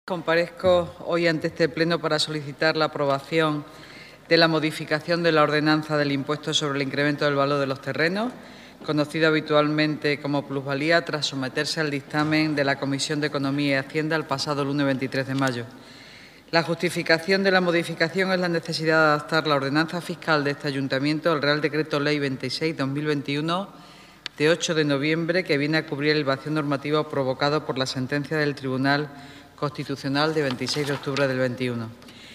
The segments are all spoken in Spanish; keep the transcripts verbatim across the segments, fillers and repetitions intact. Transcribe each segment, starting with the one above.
Comparezco hoy ante este Pleno para solicitar la aprobación de la modificación de la ordenanza del impuesto sobre el incremento del valor de los terrenos, conocido habitualmente como plusvalía, tras someterse al dictamen de la Comisión de Economía y Hacienda el pasado lunes veintitrés de mayo. La justificación de la modificación es la necesidad de adaptar la ordenanza fiscal de este Ayuntamiento al Real Decreto Ley veintiséis barra dos mil veintiuno de ocho de noviembre, que viene a cubrir el vacío normativo provocado por la sentencia del Tribunal Constitucional de veintiséis de octubre del veintiuno.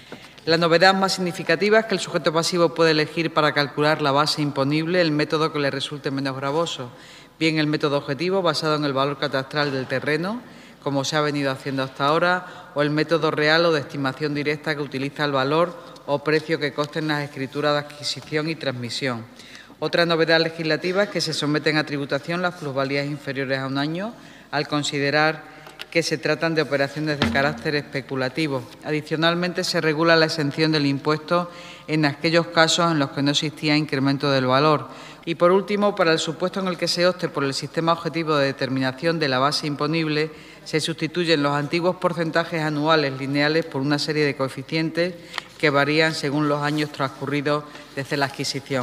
La novedad más significativa es que el sujeto pasivo puede elegir para calcular la base imponible el método que le resulte menos gravoso, bien el método objetivo basado en el valor catastral del terreno, como se ha venido haciendo hasta ahora, o el método real o de estimación directa que utiliza el valor o precio que conste en las escrituras de adquisición y transmisión. Otra novedad legislativa es que se someten a tributación las plusvalías inferiores a un año, al considerar que se tratan de operaciones de carácter especulativo. Adicionalmente, se regula la exención del impuesto en aquellos casos en los que no existía incremento del valor. Y, por último, para el supuesto en el que se opte por el sistema objetivo de determinación de la base imponible, se sustituyen los antiguos porcentajes anuales lineales por una serie de coeficientes que varían según los años transcurridos desde la adquisición.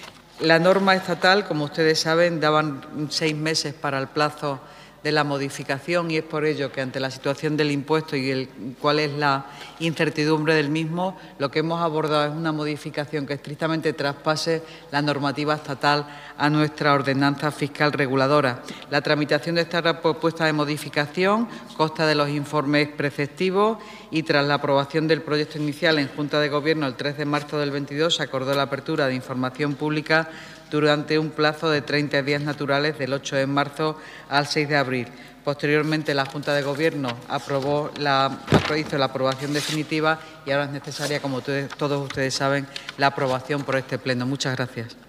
La norma estatal, como ustedes saben, daban seis meses para el plazo de la modificación, y es por ello que, ante la situación del impuesto y el, cuál es la incertidumbre del mismo, lo que hemos abordado es una modificación que estrictamente traspase la normativa estatal a nuestra ordenanza fiscal reguladora. La tramitación de esta propuesta de modificación consta de los informes preceptivos y, tras la aprobación del proyecto inicial en Junta de Gobierno el tres de marzo del veintidós, se acordó la apertura de información pública durante un plazo de treinta días naturales, del ocho de marzo al seis de abril. Posteriormente, la Junta de Gobierno aprobó la, hizo la aprobación definitiva y ahora es necesaria, como todos ustedes saben, la aprobación por este Pleno. Muchas gracias.